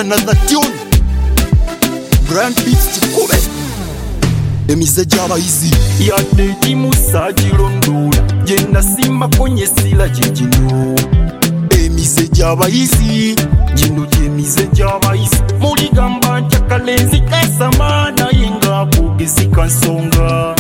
another tune. Brand beats Chikube. Emize gy'abayizi yadde gimusa girondoola gye nasimba konye sila gyegino. Emize gy'abayizi gino gy'emize gy'abayizi muligamba nti akalenzi kasama naye ng'akugezi kansonga.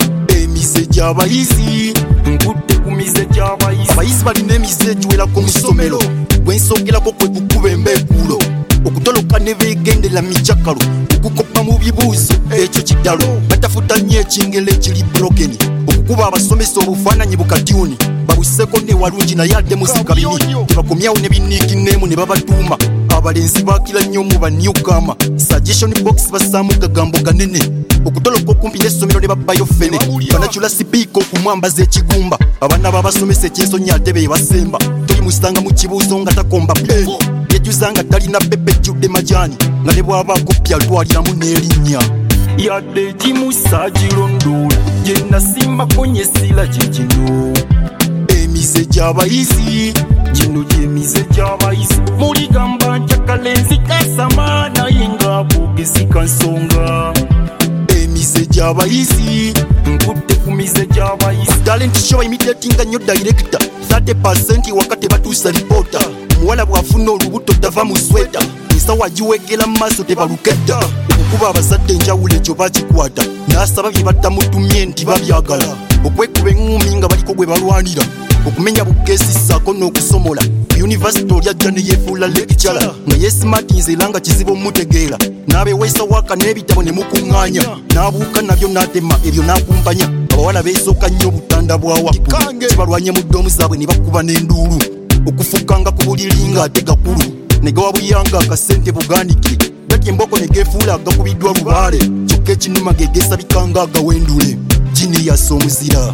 Emize gy'abayizi nkudde ku mize gy'abayizi. abayizi balina emize egiwerako mu ssomero gwensogerako kwe kukuba embeekuulo okutoloka ne beegendera mikyakalo okukoppa mu bibuuzo ekyo kiddalo batafuta nnyo ekingero ekiri brokeni okukuba abasomesa obufaananyi bukatyuni babuseko ne walungi naye adde muzikabini tebakomyawo ne biniigineemu ne babatuuma abalenzi baakira nnyo mu banyukama suggestion box bassaamu gagambo ganene okutoloka okumpi n'essomero ne babbayo fene banacula sipiika okumwambaza ekigumba abaana babasomesa ekyensonyi ate be basemba toyimusanga mu kibuuzo nga takomba peevo yejuza nga talina pepe ejjudde majaani nga ne bw'abaako pya lwaliramu n'erinnya. yadde gimusa girondoola gye nasimba konye sila gyegino. Emize gy'abayizi gino gy'emize gy'abayizi muligamba nti akalenzi kasama naye ng'akugezi kansonga. emize gy'abayizi nkudde ku mize gy'abayizi. talent show imitatinga nnyo director 30% wakati batuusa reporter omuwala bw'afuna olubuto tava mu sweta ensawa giwegera mu maaso tebaluketta okukuba abazadde enjawulo ekyo bakikwata n'asaba bye batamutumye nti babyagala okwekuba eŋŋumi nga baliko gwe balwanira okumenya bukeesi ssaako n'okusomola yunivasite olyajja ne yeefuula lekicara nga yeesimatinze era nga kizibu omutegeera n'abeweesa waka n'ebitabo ne mukuŋŋaanya n'abuuka nabyo n'atema ebyo n'akumpanya abawala beesooka nnyo obutanda bwa waggulu kibalwanye mu ddoomu zaabwe ne bakuba n'enduulu okufukanga ku buliri ng'ate gakulu ne gawa buyanga akasente bugaanike gatya emboko ne geefuula agakubiddwa lubaale kyokka ekinuma ge geesabikanga agawendule jiniyasa omuzira.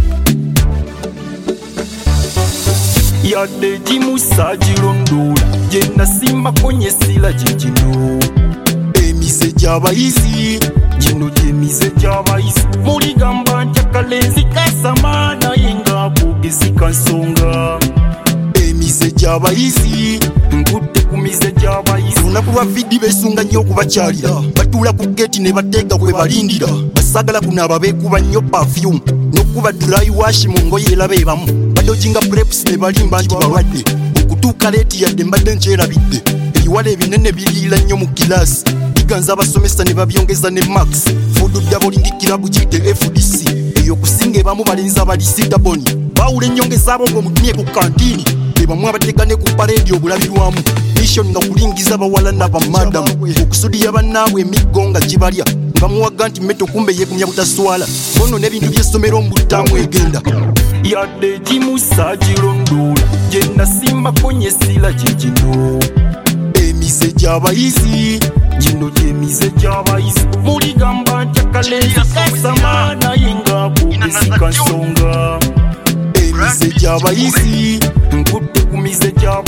yadde gimusa girondoola gye nasimba konye sila gyegino. emize gy'abayizi gino gy'emize gy'abayizi muligamba nti akalenzi kasama naye ng'akugezi kansonga. emize gy'abayizi nkudde ku mize gy'abayizi. olunaku lwa vidi beesunga nnyo okubakyalira batuula ku geeti ne bateeka kwe balindira basaagala kunaaba beekuba nnyo perfume n'okuba dry wash mu ngoye era beebamu badojinga preps ne balimba nti balwadde okutuuka leeti yadde mbadde nkyerabidde ebiwala ebinene biriira nnyo mu kilaasi biganza abasomesa ne babyongeza ne max fudu dabolingi kirabu giyite fdc eyo okusinga ebamu balenzi abalisita boni baawula ennyongeza abo ng'omutumye ku kantiini bebamu abateeka ne ku paleedi obulabirwamu mission nga kulingiza bawala n'abamadamu okusudiya bannaabwe emiggo nga gibalya nga bamuwaga nti mmeto kumbe yeegumya butaswala bono n'ebintu by'essomero mu buttaamu egenda. yadde gimusa girondoola gye nasimba konye sila gyegino. emize gy'abayizi gino gy'emize gy'abayizi muligamba nti akalenzi kasama naye ng'akugezi kansonga. emize gy'abayizi nkudde ku mize gy'abayizi.